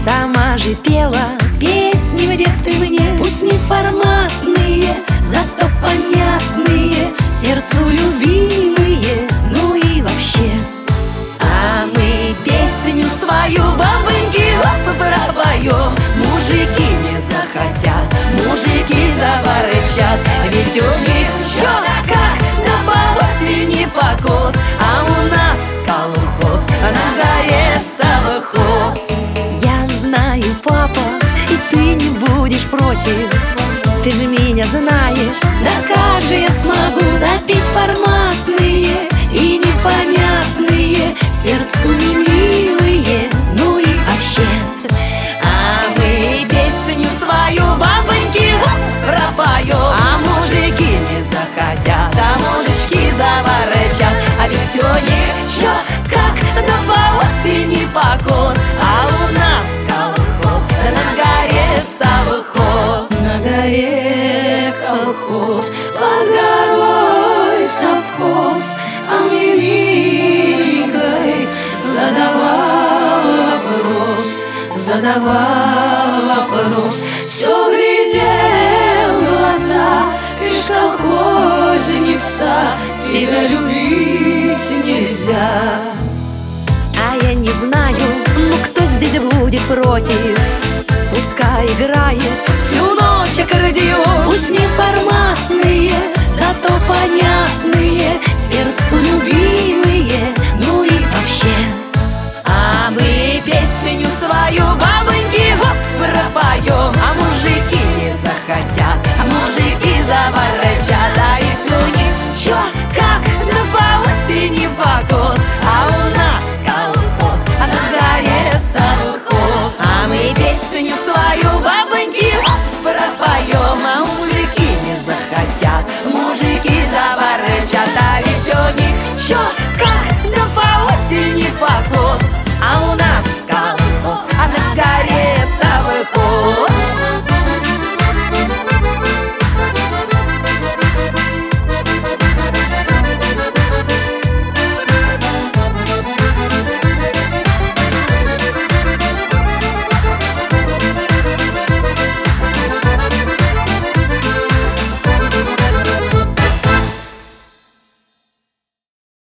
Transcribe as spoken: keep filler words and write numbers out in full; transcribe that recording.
Сама же пела песни в детстве мне. Пусть не форматные, зато понятные, сердцу любимые, ну и вообще. А мы песню свою бабоньки оп пропоем. Мужики не захотят, мужики заворчат, ведь у них чё да как, да по осени покос, а у нас колхоз, на горе совхоз. Я знаю, папа, и ты не будешь против, ты же меня знаешь, да как же я смогу запеть форматные и непонятные, сердцу не милые, ну и вообще. А мы песню свою бабоньки пропоем, а мужики не захотят, а мужички заворчат, а ведь у них чё как, да по осени покос, а у нас колхоз, да на горе совхоз. На горе колхоз, под горой совхоз, а мне миленькой задавал вопрос, задавал вопрос. Все глядел в глаза, ты ж колхозница, тебя любить нельзя. А я не знаю, ну кто здесь будет против, пускай играет всю ночь аккордеон. Пусть не форматные, зато понятные, сердцу любимые, ну и вообще.